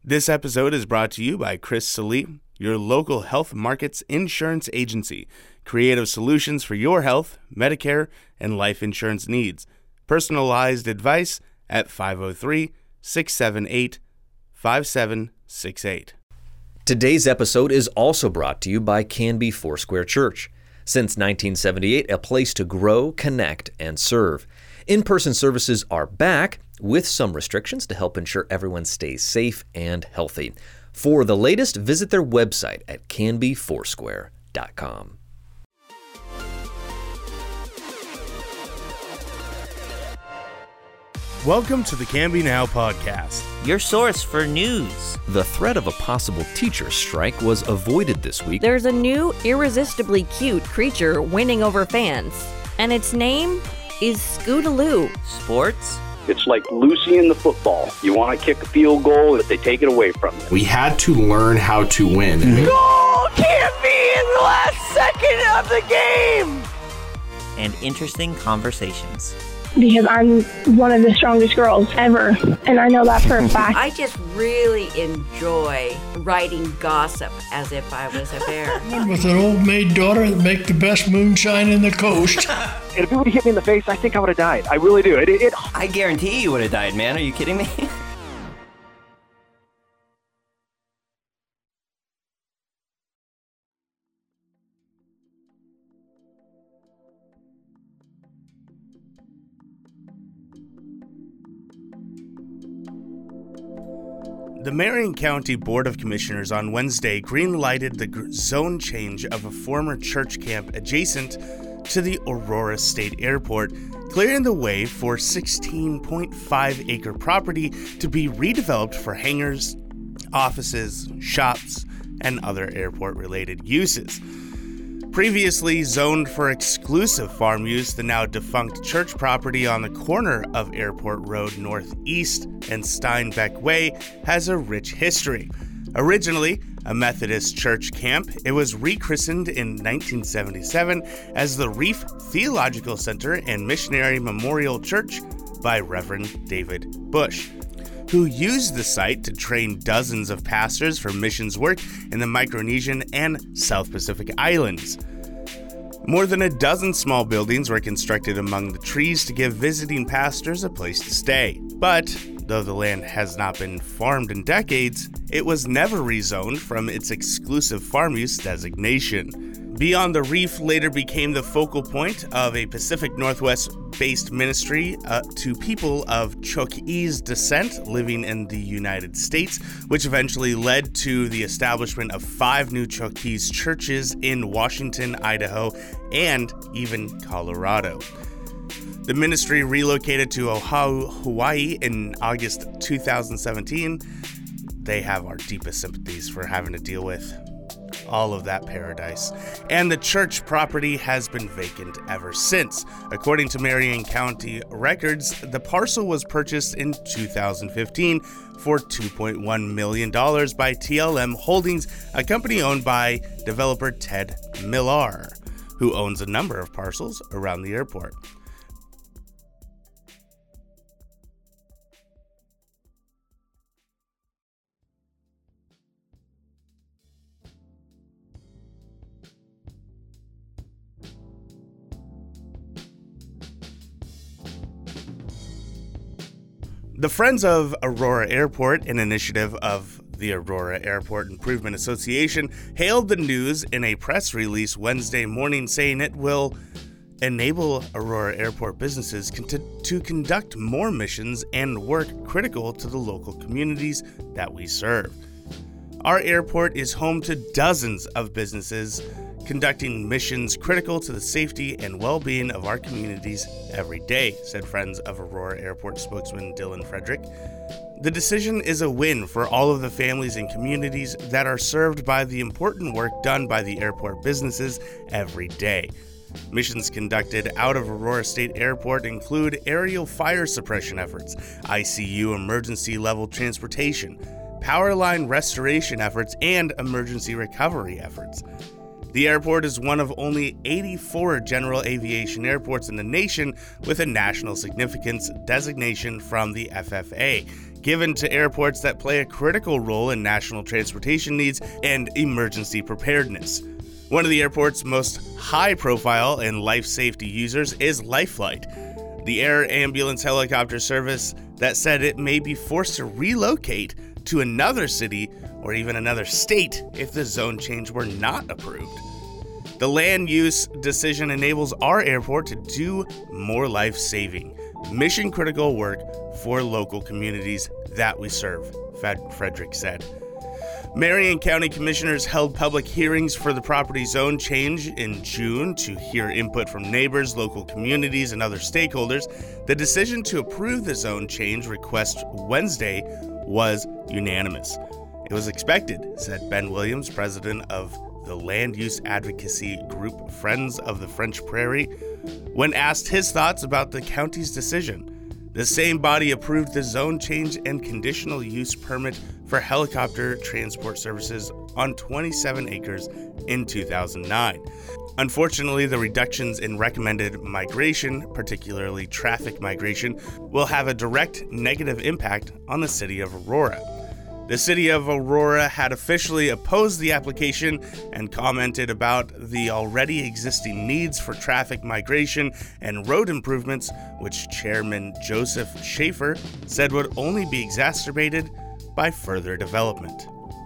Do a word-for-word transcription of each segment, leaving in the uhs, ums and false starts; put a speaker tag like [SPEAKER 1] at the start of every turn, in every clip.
[SPEAKER 1] This episode is brought to you by Chris Salee, your local health markets insurance agency. Creative solutions for your health, Medicare, and life insurance needs. Personalized advice at five oh three, six seven eight, five seven six eight.
[SPEAKER 2] Today's episode is also brought to you by Canby Foursquare Church. Since nineteen seventy-eight, a place to grow, connect, and serve. In-person services are back with some restrictions to help ensure everyone stays safe and healthy. For the latest, visit their website at canby foursquare dot com.
[SPEAKER 1] Welcome to the Canby Now podcast,
[SPEAKER 3] your source for news.
[SPEAKER 2] The threat of a possible teacher strike was avoided this week.
[SPEAKER 4] There's a new, irresistibly cute creature winning over fans, and its name is Scootaloo.
[SPEAKER 3] Sports?
[SPEAKER 5] It's like Lucy in the football. You want to kick a field goal, if they take it away from you.
[SPEAKER 6] We had to learn how to win.
[SPEAKER 7] Goal can't be in the last second of the game!
[SPEAKER 3] And interesting conversations.
[SPEAKER 8] Because I'm one of the strongest girls ever, and I know that for a fact.
[SPEAKER 9] I just really enjoy writing gossip as if I was a bear.
[SPEAKER 10] With an old maid daughter that make the best moonshine in the coast.
[SPEAKER 5] And if it would have hit me in the face, I think I would have died. I really do. It, it, it...
[SPEAKER 3] I guarantee you would have died, man. Are you kidding me?
[SPEAKER 1] The Marion County Board of Commissioners on Wednesday green-lighted the gr- zone change of a former church camp adjacent to the Aurora State Airport, clearing the way for sixteen point five acre property to be redeveloped for hangars, offices, shops, and other airport-related uses. Previously zoned for exclusive farm use, the now defunct church property on the corner of Airport Road Northeast and Steinbeck Way has a rich history. Originally a Methodist church camp, it was rechristened in nineteen seventy-seven as the Reef Theological Center and Missionary Memorial Church by Reverend David Bush, who used the site to train dozens of pastors for missions work in the Micronesian and South Pacific Islands. More than a dozen small buildings were constructed among the trees to give visiting pastors a place to stay. But, though the land has not been farmed in decades, it was never rezoned from its exclusive farm use designation. Beyond the Reef later became the focal point of a Pacific Northwest-based ministry uh, to people of Chukchi descent living in the United States, which eventually led to the establishment of five new Chukchi churches in Washington, Idaho, and even Colorado. The ministry relocated to Oahu, Hawaii in August two thousand seventeen. They have our deepest sympathies for having to deal with all of that paradise. And the church property has been vacant ever since. According to Marion County records, the parcel was purchased in two thousand fifteen for two point one million dollars by T L M Holdings, a company owned by developer Ted Millar, who owns a number of parcels around the airport. The Friends of Aurora Airport, an initiative of the Aurora Airport Improvement Association, hailed the news in a press release Wednesday morning, saying it will enable Aurora Airport businesses con- to conduct more missions and work critical to the local communities that we serve. Our airport is home to dozens of businesses conducting missions critical to the safety and well-being of our communities every day, said Friends of Aurora Airport spokesman Dylan Frederick. The decision is a win for all of the families and communities that are served by the important work done by the airport businesses every day. Missions conducted out of Aurora State Airport include aerial fire suppression efforts, I C U emergency level transportation, power line restoration efforts, and emergency recovery efforts. The airport is one of only eighty-four general aviation airports in the nation with a national significance designation from the F F A, given to airports that play a critical role in national transportation needs and emergency preparedness. One of the airport's most high-profile and life safety users is LifeFlight, the air ambulance helicopter service that said it may be forced to relocate to another city or even another state if the zone change were not approved. The land use decision enables our airport to do more life-saving, mission-critical work for local communities that we serve, Frederick said. Marion County Commissioners held public hearings for the property zone change in June to hear input from neighbors, local communities, and other stakeholders. The decision to approve the zone change request Wednesday was unanimous. It was expected, said Ben Williams, president of the land use advocacy group Friends of the French Prairie, when asked his thoughts about the county's decision. The same body approved the zone change and conditional use permit for helicopter transport services on twenty-seven acres in two thousand nine. Unfortunately, the reductions in recommended migration, particularly traffic migration, will have a direct negative impact on the city of Aurora. The city of Aurora had officially opposed the application and commented about the already existing needs for traffic migration and road improvements, which Chairman Joseph Schaefer said would only be exacerbated by further development.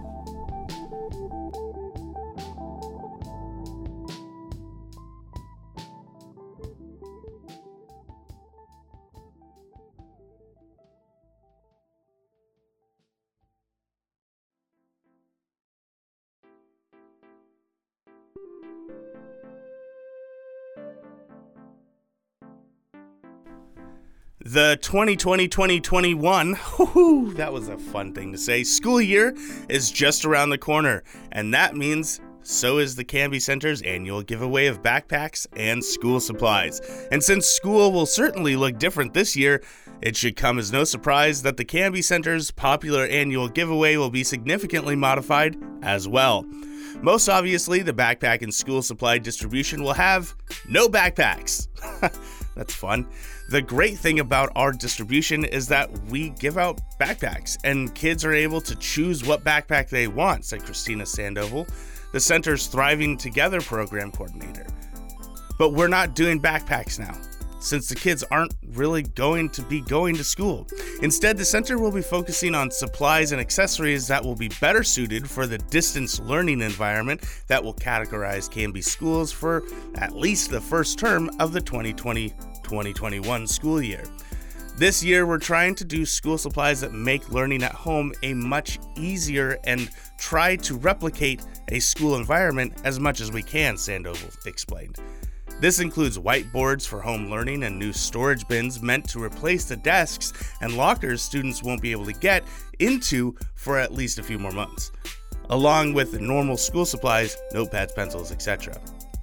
[SPEAKER 1] The twenty twenty twenty twenty-one, whoo, that was a fun thing to say, school year is just around the corner, and that means so is the Canby Center's annual giveaway of backpacks and school supplies. And since school will certainly look different this year, it should come as no surprise that the Canby Center's popular annual giveaway will be significantly modified as well. Most obviously, the backpack and school supply distribution will have no backpacks. That's fun. The great thing about our distribution is that we give out backpacks, and kids are able to choose what backpack they want, said Christina Sandoval, the center's Thriving Together program coordinator. But we're not doing backpacks now, since the kids aren't really going to be going to school. Instead, the center will be focusing on supplies and accessories that will be better suited for the distance learning environment that will categorize Canby schools for at least the first term of the twenty twenty twenty twenty-one school year. This year, we're trying to do school supplies that make learning at home a much easier and try to replicate a school environment as much as we can, Sandoval explained. This includes whiteboards for home learning and new storage bins meant to replace the desks and lockers students won't be able to get into for at least a few more months, along with the normal school supplies, notepads, pencils, et cetera.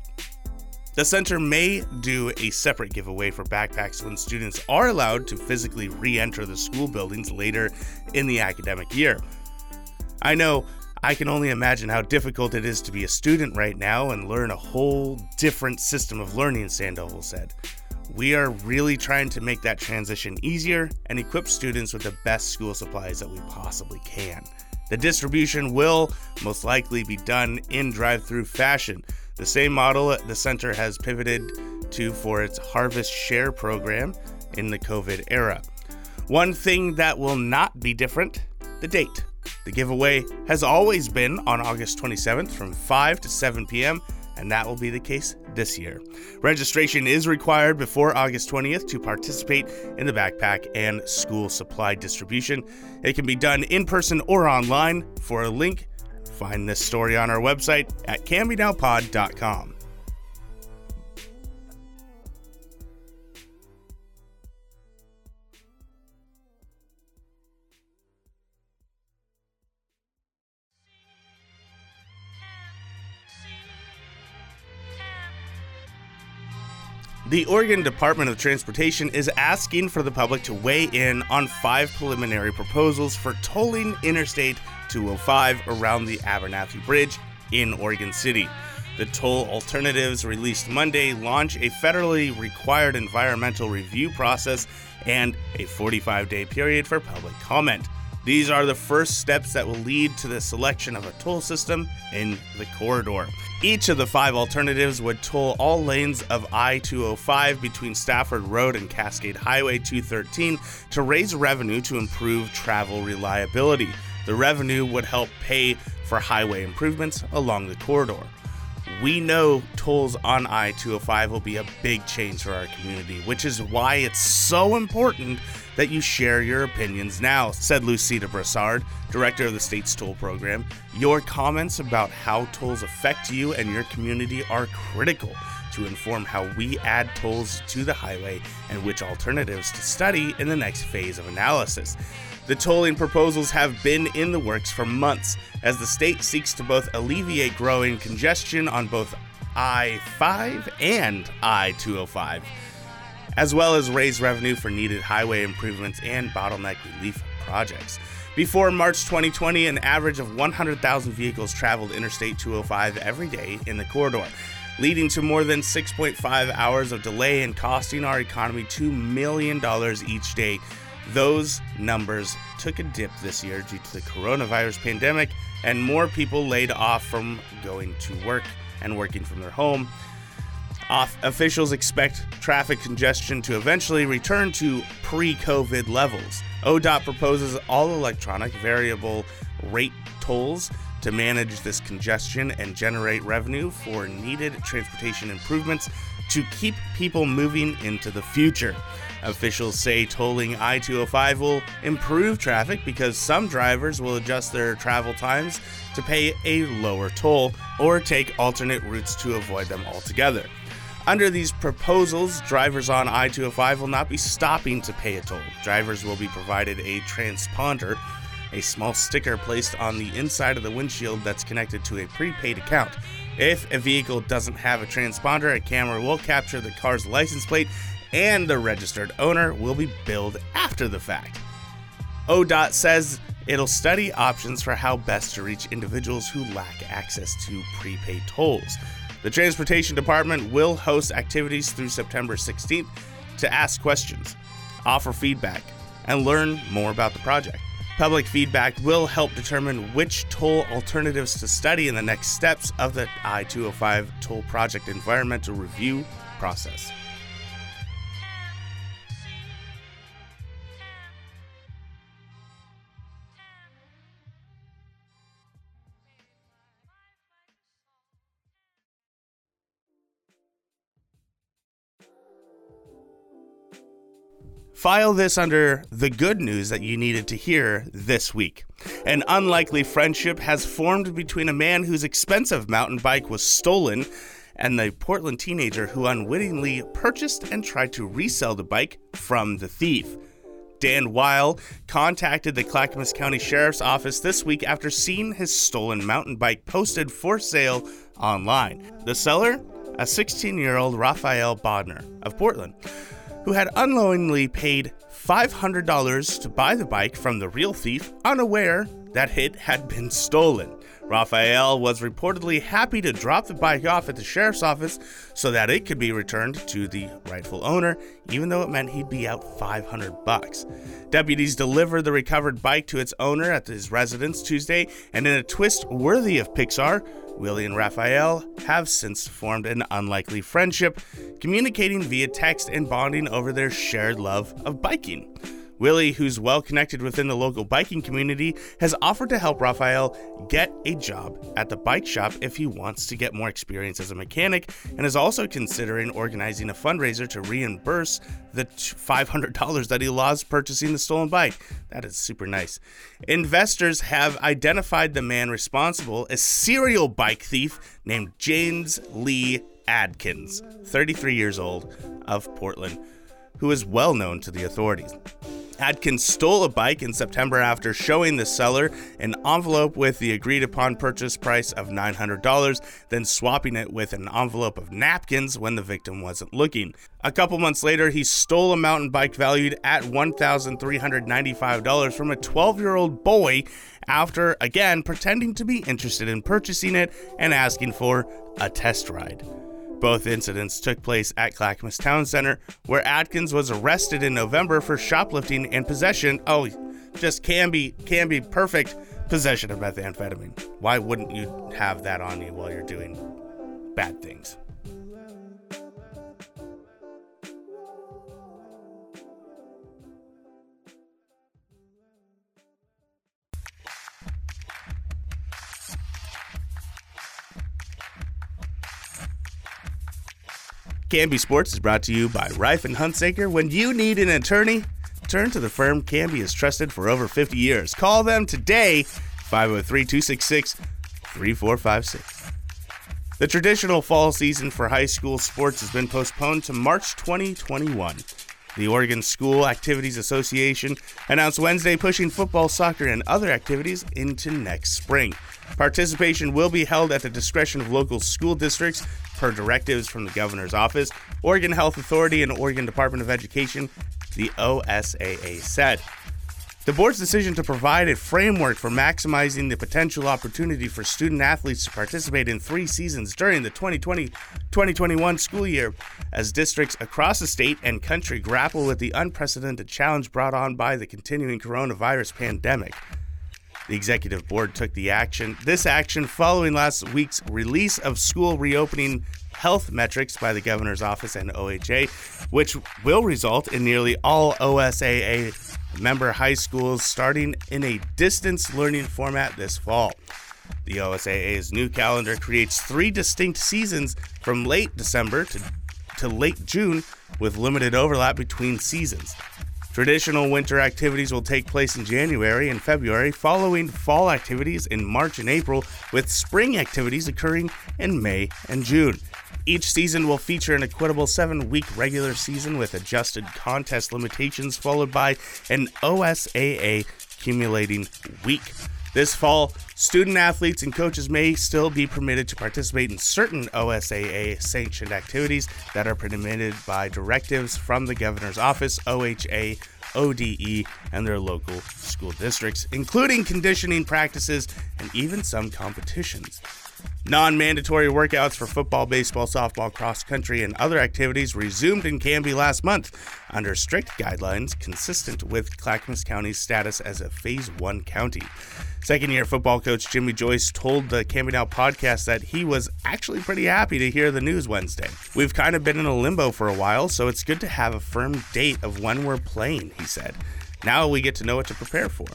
[SPEAKER 1] The center may do a separate giveaway for backpacks when students are allowed to physically re-enter the school buildings later in the academic year. I know I can only imagine how difficult it is to be a student right now and learn a whole different system of learning, Sandoval said. We are really trying to make that transition easier and equip students with the best school supplies that we possibly can. The distribution will most likely be done in drive-through fashion, the same model the center has pivoted to for its Harvest Share program in the COVID era. One thing that will not be different, the date. The giveaway has always been on August twenty-seventh from five to seven p.m., and that will be the case this year. Registration is required before August twentieth to participate in the backpack and school supply distribution. It can be done in person or online. For a link, find this story on our website at canby now pod dot com. The Oregon Department of Transportation is asking for the public to weigh in on five preliminary proposals for tolling Interstate two oh five around the Abernathy Bridge in Oregon City. The toll alternatives released Monday launch a federally required environmental review process and a forty-five day period for public comment. These are the first steps that will lead to the selection of a toll system in the corridor. Each of the five alternatives would toll all lanes of I two oh five between Stafford Road and Cascade Highway two thirteen to raise revenue to improve travel reliability. The revenue would help pay for highway improvements along the corridor. We know tolls on I two oh five will be a big change for our community, which is why it's so important that you share your opinions now, said Lucida Brassard, director of the state's toll program. Your comments about how tolls affect you and your community are critical to inform how we add tolls to the highway and which alternatives to study in the next phase of analysis. The tolling proposals have been in the works for months as the state seeks to both alleviate growing congestion on both I five and I two oh five, as well as raise revenue for needed highway improvements and bottleneck relief projects. Before March twenty twenty, an average of one hundred thousand vehicles traveled Interstate two oh five every day in the corridor, leading to more than six point five hours of delay and costing our economy two million dollars each day. Those numbers took a dip this year due to the coronavirus pandemic and more people laid off from going to work and working from their home. Off- officials expect traffic congestion to eventually return to pre-COVID levels. O D O T proposes all electronic variable rate tolls to manage this congestion and generate revenue for needed transportation improvements to keep people moving into the future. Officials say tolling I two oh five will improve traffic because some drivers will adjust their travel times to pay a lower toll or take alternate routes to avoid them altogether. Under these proposals, drivers on I two oh five will not be stopping to pay a toll. Drivers will be provided a transponder, a small sticker placed on the inside of the windshield that's connected to a prepaid account. If a vehicle doesn't have a transponder, a camera will capture the car's license plate and the registered owner will be billed after the fact. O D O T says it'll study options for how best to reach individuals who lack access to prepaid tolls. The Transportation Department will host activities through September sixteenth to ask questions, offer feedback, and learn more about the project. Public feedback will help determine which toll alternatives to study in the next steps of the I two oh five toll project environmental review process. File this under the good news that you needed to hear this week. An unlikely friendship has formed between a man whose expensive mountain bike was stolen and the Portland teenager who unwittingly purchased and tried to resell the bike from the thief. Dan Weil contacted the Clackamas County Sheriff's Office this week after seeing his stolen mountain bike posted for sale online. The seller, a sixteen-year-old Raphael Bodner of Portland, who had unknowingly paid five hundred dollars to buy the bike from the real thief, unaware that it had been stolen. Raphael was reportedly happy to drop the bike off at the sheriff's office so that it could be returned to the rightful owner, even though it meant he'd be out five hundred bucks. Deputies delivered the recovered bike to its owner at his residence Tuesday, and in a twist worthy of Pixar, Willie and Raphael have since formed an unlikely friendship, communicating via text and bonding over their shared love of biking. Willie, who's well connected within the local biking community, has offered to help Raphael get a job at the bike shop if he wants to get more experience as a mechanic, and is also considering organizing a fundraiser to reimburse the five hundred dollars that he lost purchasing the stolen bike. That is super nice. Investors have identified the man responsible, a serial bike thief named James Lee Adkins, thirty-three years old, of Portland, who is well known to the authorities. Adkins stole a bike in September after showing the seller an envelope with the agreed-upon purchase price of nine hundred dollars, then swapping it with an envelope of napkins when the victim wasn't looking. A couple months later, he stole a mountain bike valued at one thousand three hundred ninety-five dollars from a twelve-year-old boy after, again, pretending to be interested in purchasing it and asking for a test ride. Both incidents took place at Clackamas Town Center, where Atkins was arrested in November for shoplifting and possession. Oh, just can be, can be perfect possession of methamphetamine. Why wouldn't you have that on you while you're doing bad things? Canby Sports is brought to you by Reif and Hunsaker. When you need an attorney, turn to the firm Canby has trusted for over fifty years. Call them today, five oh three, two six six, three four five six. The traditional fall season for high school sports has been postponed to March twenty twenty-one. The Oregon School Activities Association announced Wednesday pushing football, soccer, and other activities into next spring. Participation will be held at the discretion of local school districts per directives from the governor's office, Oregon Health Authority, and Oregon Department of Education, the O S A A said. The board's decision to provide a framework for maximizing the potential opportunity for student athletes to participate in three seasons during the twenty twenty twenty twenty-one school year as districts across the state and country grapple with the unprecedented challenge brought on by the continuing coronavirus pandemic. The executive board took the action, this action following last week's release of school reopening health metrics by the governor's office and O H A, which will result in nearly all O S A A member high schools starting in a distance learning format this fall. The O S A A's new calendar creates three distinct seasons from late December to, to late June with limited overlap between seasons. Traditional winter activities will take place in January and February, following fall activities in March and April, with spring activities occurring in May and June. Each season will feature an equitable seven-week regular season with adjusted contest limitations, followed by an O S A A accumulating week. This fall, student athletes and coaches may still be permitted to participate in certain O S A A-sanctioned activities that are permitted by directives from the governor's office, O H A, O D E, and their local school districts, including conditioning practices and even some competitions. Non-mandatory workouts for football, baseball, softball, cross-country, and other activities resumed in Canby last month under strict guidelines consistent with Clackamas County's status as a Phase one county. Second-year football coach Jimmy Joyce told the Canby Now podcast that he was actually pretty happy to hear the news Wednesday. We've kind of been in a limbo for a while, so it's good to have a firm date of when we're playing, he said. Now we get to know what to prepare for.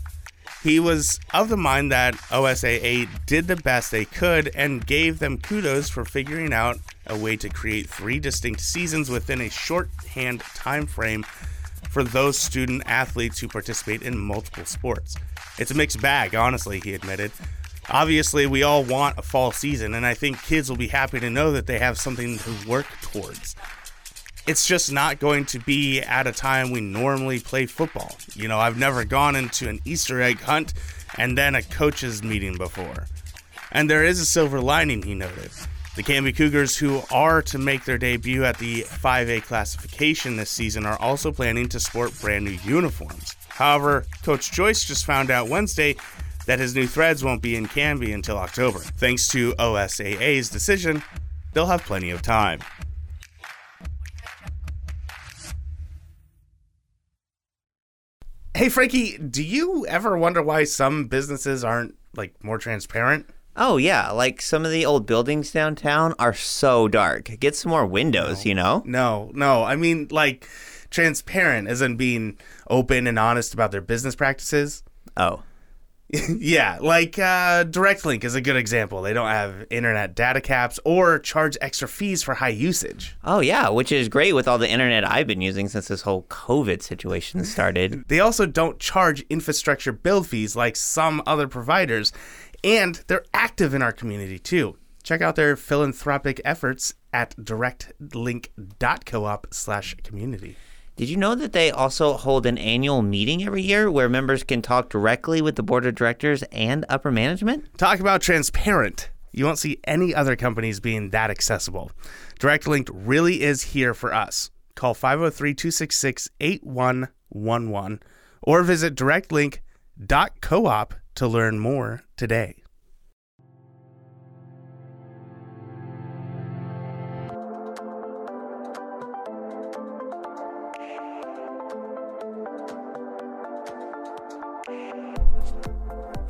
[SPEAKER 1] He was of the mind that O S A A did the best they could and gave them kudos for figuring out a way to create three distinct seasons within a shorthand time frame for those student athletes who participate in multiple sports. It's a mixed bag, honestly, he admitted. Obviously, we all want a fall season, and I think kids will be happy to know that they have something to work towards. It's just not going to be at a time we normally play football. You know, I've never gone into an Easter egg hunt and then a coaches meeting before. And there is a silver lining, he noted. The Canby Cougars, who are to make their debut at the five A classification this season, are also planning to sport brand new uniforms. However, Coach Joyce just found out Wednesday that his new threads won't be in Canby until October. Thanks to O S A A's decision, they'll have plenty of time. Hey, Frankie, do you ever wonder why some businesses aren't, like, more transparent?
[SPEAKER 3] Oh, yeah. Like, some of the old buildings downtown are so dark. Get some more windows,
[SPEAKER 1] no,
[SPEAKER 3] you know?
[SPEAKER 1] No, no. I mean, like, transparent as in being open and honest about their business practices.
[SPEAKER 3] Oh.
[SPEAKER 1] Yeah, like uh, DirectLink is a good example. They don't have internet data caps or charge extra fees for high usage.
[SPEAKER 3] Oh, yeah, which is great with all the internet I've been using since this whole COVID situation started.
[SPEAKER 1] They also don't charge infrastructure build fees like some other providers, and they're active in our community, too. Check out their philanthropic efforts at directlink.coop slash community.
[SPEAKER 3] Did you know that they also hold an annual meeting every year where members can talk directly with the board of directors and upper management?
[SPEAKER 1] Talk about transparent. You won't see any other companies being that accessible. DirectLink really is here for us. Call five oh three, two six six, eight one one one or visit directlink dot coop to learn more today.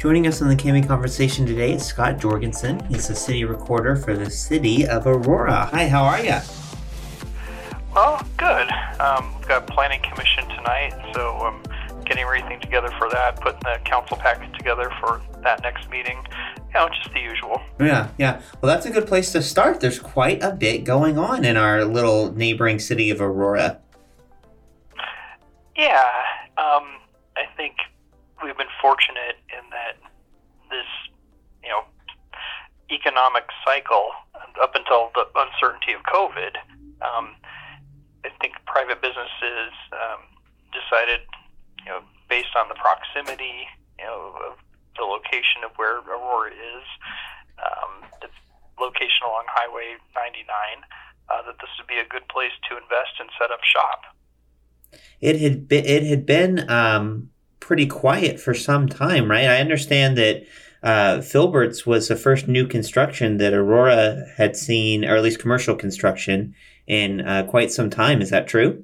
[SPEAKER 3] Joining us on the Cami Conversation today is Scott Jorgensen. He's a city recorder for the city of Aurora. Hi, how are you?
[SPEAKER 11] Well, good. Um, we've got Planning Commission tonight, so I'm getting everything together for that, putting the council packet together for that next meeting. You know, just the usual.
[SPEAKER 3] Yeah, yeah. Well, that's a good place to start. There's quite a bit going on in our little neighboring city of Aurora.
[SPEAKER 11] Yeah, um, I think we've been fortunate in that this, you know, economic cycle up until the uncertainty of COVID, um, I think private businesses um, decided, you know, based on the proximity, you know, of the location of where Aurora is, um, its location along Highway ninety-nine, uh, that this would be a good place to invest and set up shop.
[SPEAKER 3] It had been, it had been um, pretty quiet for some time, right? I understand that uh, Filbert's was the first new construction that Aurora had seen, or at least commercial construction, in uh, quite some time. Is that true?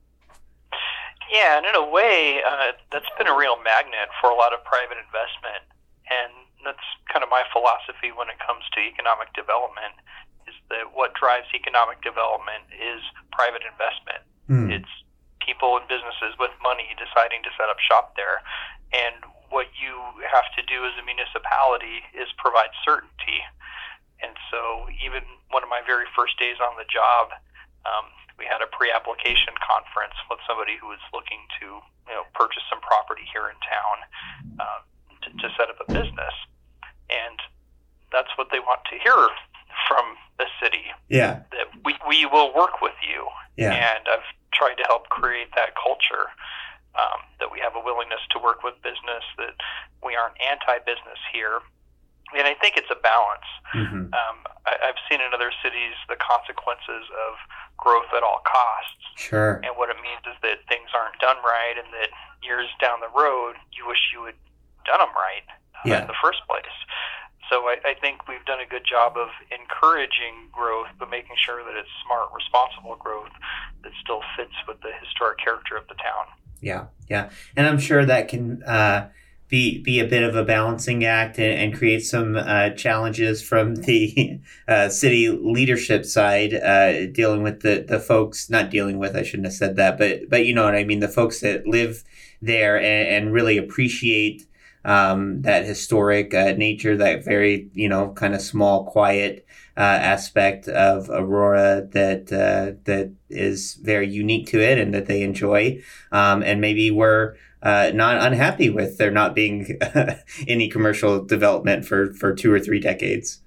[SPEAKER 11] Yeah, and in a way, uh, that's been a real magnet for a lot of private investment. And that's kind of my philosophy when it comes to economic development, is that what drives economic development is private investment. Hmm. It's people and businesses with money deciding to set up shop there. And what you have to do as a municipality is provide certainty. And so even one of my very first days on the job, um, we had a pre-application conference with somebody who was looking to, you know, purchase some property here in town uh, to, to set up a business. And that's what they want to hear from the city.
[SPEAKER 3] Yeah.
[SPEAKER 11] That we, we will work with you.
[SPEAKER 3] Yeah.
[SPEAKER 11] And I've tried to help create that culture, um, that we have a willingness to work with business, that we aren't anti-business here. And I think it's a balance. Mm-hmm. Um, I, I've seen in other cities the consequences of growth at all costs.
[SPEAKER 3] Sure.
[SPEAKER 11] And what it means is that things aren't done right, and that years down the road, you wish you had done them right uh,
[SPEAKER 3] yeah.
[SPEAKER 11] in the first place. So I, I think we've done a good job of encouraging growth, but making sure that it's smart, responsible growth that still fits with the historic character of the town.
[SPEAKER 3] Yeah, yeah. And I'm sure that can uh, be be a bit of a balancing act and, and create some uh, challenges from the uh, city leadership side, uh, dealing with the, the folks, not dealing with, I shouldn't have said that, but, but you know what I mean, the folks that live there and, and really appreciate Um, that historic uh, nature, that very, you know, kind of small, quiet uh, aspect of Aurora that uh, that is very unique to it and that they enjoy. Um, and maybe we're uh, not unhappy with there not being any commercial development for, for two or three decades.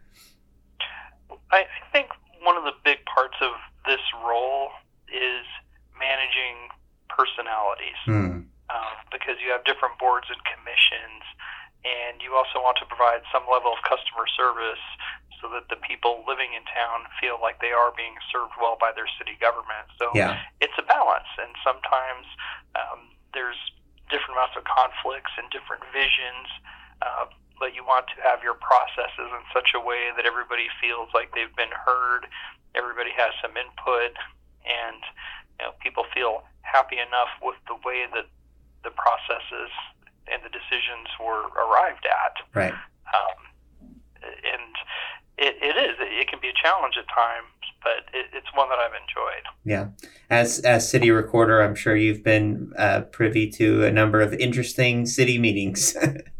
[SPEAKER 11] I think one of the big parts of this role is managing personalities. Hmm. Um, because you have different boards and commissions, and you also want to provide some level of customer service so that the people living in town feel like they are being served well by their city government. So yeah. It's a balance, and sometimes um, there's different amounts of conflicts and different visions, uh, but you want to have your processes in such a way that everybody feels like they've been heard, everybody has some input, and you know, people feel happy enough with the way that the processes and the decisions were arrived at.
[SPEAKER 3] Right.
[SPEAKER 11] Um, and it, it is, it can be a challenge at times, but it, it's one that I've enjoyed.
[SPEAKER 3] Yeah. As, as city recorder, I'm sure you've been uh, privy to a number of interesting city meetings.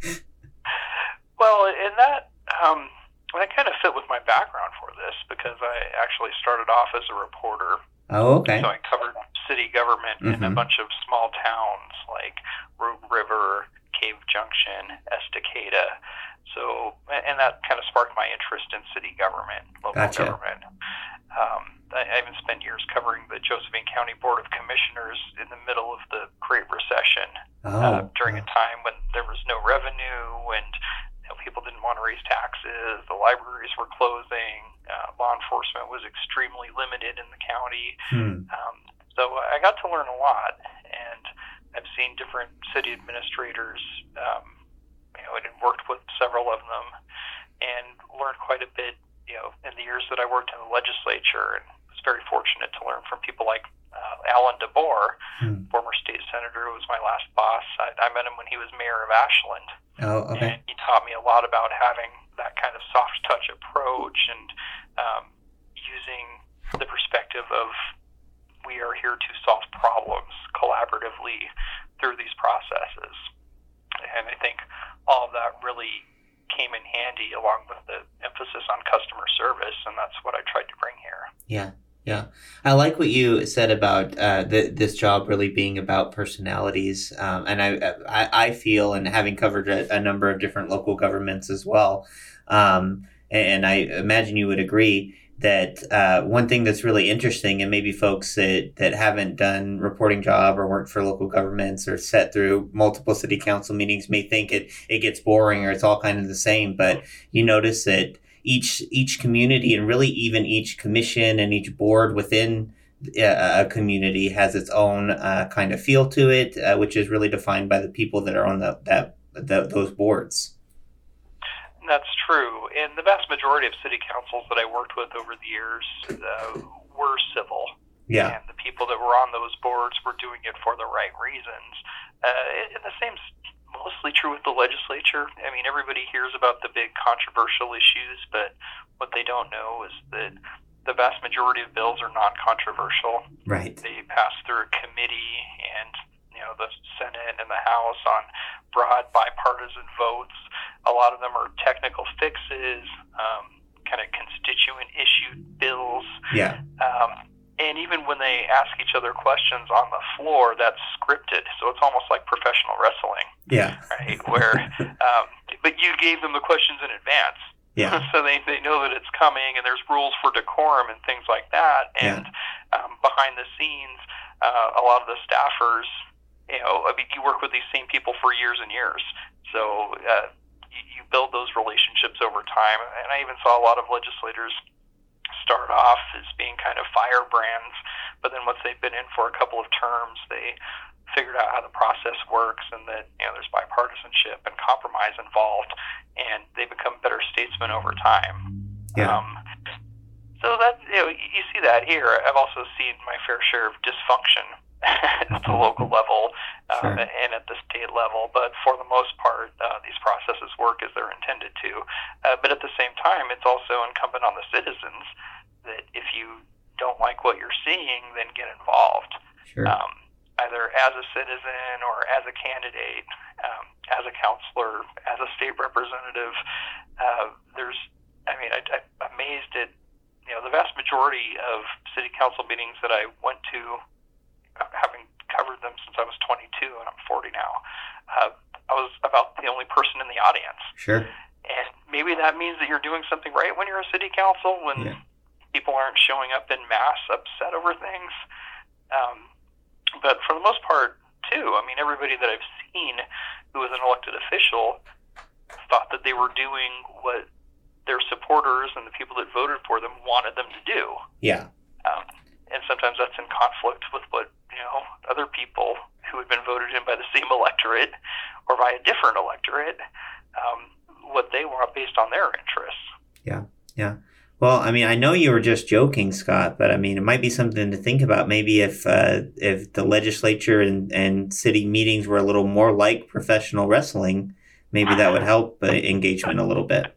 [SPEAKER 11] Well, and that, um, that kind of fit with my background for this, because I actually started off as a reporter.
[SPEAKER 3] Oh, okay.
[SPEAKER 11] So I covered city government mm-hmm. in a bunch of small towns like Rogue River, Cave Junction, Estacada. So, and that kind of sparked my interest in city government, local
[SPEAKER 3] gotcha.
[SPEAKER 11] government. Um, I, I even spent years covering the Josephine County Board of Commissioners in the middle of the Great Recession,
[SPEAKER 3] oh.
[SPEAKER 11] uh, during a time when there was no revenue and you know, people didn't want to raise taxes, the libraries were closing, uh, law enforcement was extremely limited in the county.
[SPEAKER 3] Hmm.
[SPEAKER 11] Um, so I got to learn a lot, and I've seen different city administrators, um, you know, and worked with several of them, and learned quite a bit, you know, in the years that I worked in the legislature, and was very fortunate to learn from people like uh, Alan DeBoer,
[SPEAKER 3] Hmm.
[SPEAKER 11] former state senator, who was my last boss. I, I met him when he was mayor of Ashland.
[SPEAKER 3] Oh, okay.
[SPEAKER 11] And he taught me a lot about having that kind of soft touch approach and um, using the perspective of we are here to solve problems collaboratively through these processes. And I think all of that really came in handy along with the emphasis on customer service, and that's what I tried to bring here.
[SPEAKER 3] Yeah, yeah. I like what you said about uh, th- this job really being about personalities. Um, and I, I, I feel, and having covered a, a number of different local governments as well, um, and I imagine you would agree, that uh, one thing that's really interesting, and maybe folks that, that haven't done reporting job or worked for local governments or sat through multiple city council meetings may think it, it gets boring or it's all kind of the same, but you notice that each each community and really even each commission and each board within a, a community has its own uh, kind of feel to it, uh, which is really defined by the people that are on the, that the, those boards.
[SPEAKER 11] That's true. And the vast majority of city councils that I worked with over the years uh, were civil.
[SPEAKER 3] Yeah.
[SPEAKER 11] And the people that were on those boards were doing it for the right reasons. Uh, and the same's mostly true with the legislature. I mean, everybody hears about the big controversial issues, but what they don't know is that the vast majority of bills are non-controversial.
[SPEAKER 3] Right.
[SPEAKER 11] They pass through a committee and, you know, the Senate and the House on broad bipartisan votes. A lot of them are technical fixes, um, kind of constituent issue bills.
[SPEAKER 3] Yeah.
[SPEAKER 11] Um, and even when they ask each other questions on the floor, that's scripted. So it's almost like professional wrestling.
[SPEAKER 3] Yeah.
[SPEAKER 11] Right. Where, um, but you gave them the questions in advance.
[SPEAKER 3] Yeah.
[SPEAKER 11] So they, they know that it's coming, and there's rules for decorum and things like that. And
[SPEAKER 3] Yeah.
[SPEAKER 11] um, behind the scenes, uh, a lot of the staffers, you know, I mean, you work with these same people for years and years. So uh, you, you build those relationships over time. And I even saw a lot of legislators start off as being kind of firebrands, but then once they've been in for a couple of terms, they figured out how the process works and that, you know, there's bipartisanship and compromise involved, and they become better statesmen over time.
[SPEAKER 3] Yeah.
[SPEAKER 11] Um, so that, you know, you see that here. I've also seen my fair share of dysfunction at the local level uh,
[SPEAKER 3] Sure.
[SPEAKER 11] and at the state level, but for the most part, uh, these processes work as they're intended to. Uh, but at the same time, it's also incumbent on the citizens that if you don't like what you're seeing, then get involved.
[SPEAKER 3] Sure.
[SPEAKER 11] Um, either as a citizen or as a candidate, um, as a counselor, as a state representative. Uh, there's, I mean, I, I'm amazed at, you know, the vast majority of city council meetings that I went to, having covered them since I was twenty-two and I'm forty now, uh, I was about the only person in the audience.
[SPEAKER 3] Sure.
[SPEAKER 11] And maybe that means that you're doing something right when you're a city council, when
[SPEAKER 3] Yeah.
[SPEAKER 11] people aren't showing up in mass upset over things. Um, but for the most part, too, I mean, everybody that I've seen who was an elected official thought that they were doing what their supporters and the people that voted for them wanted them to do.
[SPEAKER 3] Yeah.
[SPEAKER 11] Um, and sometimes that's in conflict with what, you know, other people who had been voted in by the same electorate or by a different electorate, um, what they want based on their interests.
[SPEAKER 3] Yeah. Yeah. Well, I mean, I know you were just joking, Scott, but I mean, it might be something to think about. Maybe if uh, if the legislature and, and city meetings were a little more like professional wrestling, maybe that would help uh, engagement a little bit.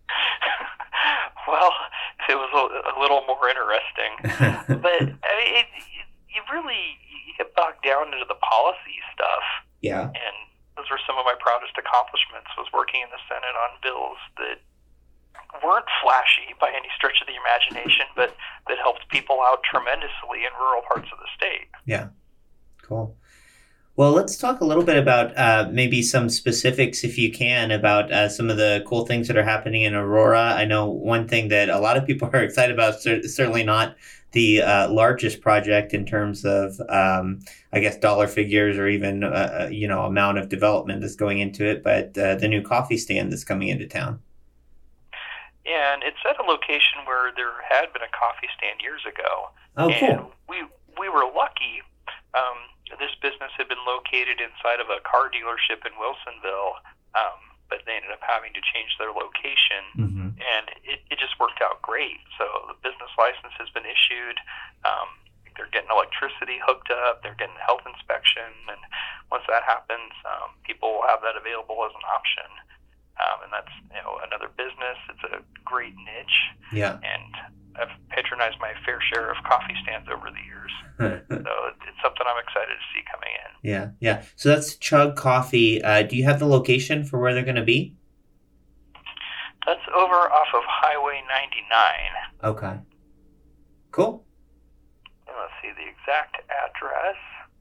[SPEAKER 11] Well, it was a, a little more interesting. But I mean, it, it, you really you get bogged down into the policy stuff.
[SPEAKER 3] Yeah.
[SPEAKER 11] And those were some of my proudest accomplishments, was working in the Senate on bills that weren't flashy by any stretch of the imagination, but that helped people out tremendously in rural parts of the state.
[SPEAKER 3] Yeah. Cool. Well, let's talk a little bit about uh, maybe some specifics, if you can, about uh, some of the cool things that are happening in Aurora. I know one thing that a lot of people are excited about, certainly not the uh, largest project in terms of, um, I guess, dollar figures or even, uh, you know, amount of development that's going into it, but uh, the new coffee stand that's coming into town.
[SPEAKER 11] And it's at a location where there had been a coffee stand years ago.
[SPEAKER 3] Oh, cool.
[SPEAKER 11] And we, we were lucky. Um, this business had been located inside of a car dealership in Wilsonville, um, but they ended up having to change their location,
[SPEAKER 3] mm-hmm.
[SPEAKER 11] and it, it just worked out great. So the business license has been issued. Um, they're getting electricity hooked up, they're getting health inspection, and once that happens, um, people will have that available as an option. Um, and that's, you know, another business. It's a great niche.
[SPEAKER 3] Yeah.
[SPEAKER 11] And I've patronized my fair share of coffee stands over the years. So it's something I'm excited to see coming in.
[SPEAKER 3] Yeah, yeah. So that's Chug Coffee. Uh, do you have the location for where they're going to be?
[SPEAKER 11] That's over off of Highway ninety-nine.
[SPEAKER 3] Okay. Cool.
[SPEAKER 11] And let's see, the exact address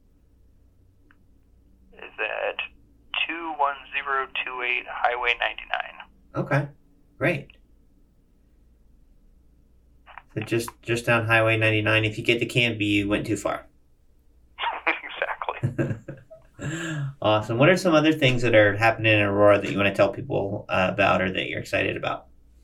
[SPEAKER 11] is at two one zero two eight Highway ninety-nine.
[SPEAKER 3] Okay, great. So just just down Highway ninety-nine. If you get to Canby, you went too far.
[SPEAKER 11] Exactly.
[SPEAKER 3] Awesome. What are some other things that are happening in Aurora that you want to tell people uh, about or that you're excited about?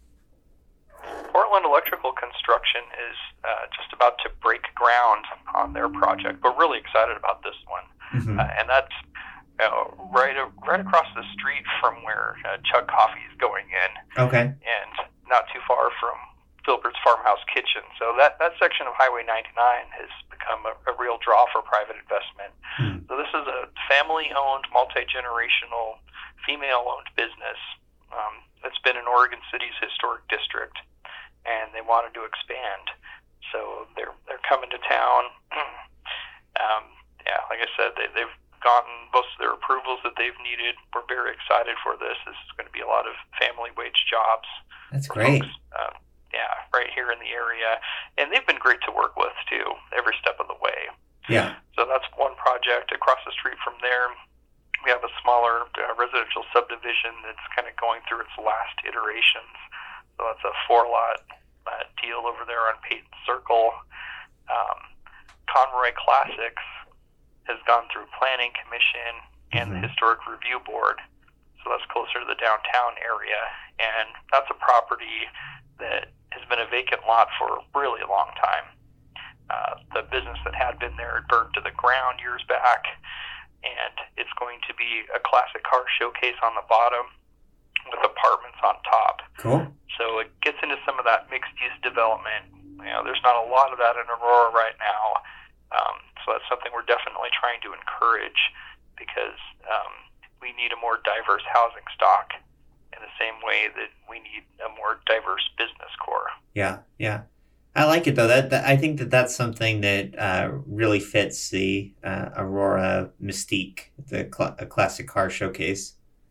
[SPEAKER 11] Portland Electrical Construction is uh, just about to break ground on their project. We're really excited about this one. Mm-hmm. Uh, and that's you know, right right across the street from where uh, Chug Coffee is going in.
[SPEAKER 3] Okay.
[SPEAKER 11] And not too far from Filbert's Farmhouse Kitchen. So that, that section of Highway ninety-nine has become a, a real draw for private investment. Hmm. So this is a family-owned, multi-generational, female-owned business um, that's been in Oregon City's historic district, and they wanted to expand. So they're they're coming to town. um, yeah, like I said, they, they've gotten most of their approvals that they've needed. We're very excited for this. This is going to be a lot of family wage jobs.
[SPEAKER 3] That's great.
[SPEAKER 11] Folks, uh, yeah, right here in the area. And they've been great to work with, too, every step of the way.
[SPEAKER 3] Yeah.
[SPEAKER 11] So that's one project. Across the street from there, we have a smaller uh, residential subdivision that's kind of going through its last iterations. So that's a four-lot uh, deal over there on Peyton Circle. Um, Conroy Classics has gone through Planning Commission and mm-hmm. the Historic Review Board. So that's closer to the downtown area. And that's a property that has been a vacant lot for really a long time. Uh, the business that had been there had burned to the ground years back, and it's going to be a classic car showcase on the bottom with apartments on top.
[SPEAKER 3] Cool.
[SPEAKER 11] So it gets into some of that mixed-use development. You know, there's not a lot of that in Aurora right now, um, so that's something we're definitely trying to encourage because um, we need a more diverse housing stock in the same way that we need a more diverse business core.
[SPEAKER 3] Yeah, yeah. I like it, though. That, that I think that that's something that uh, really fits the uh, Aurora mystique, the cl- classic car showcase.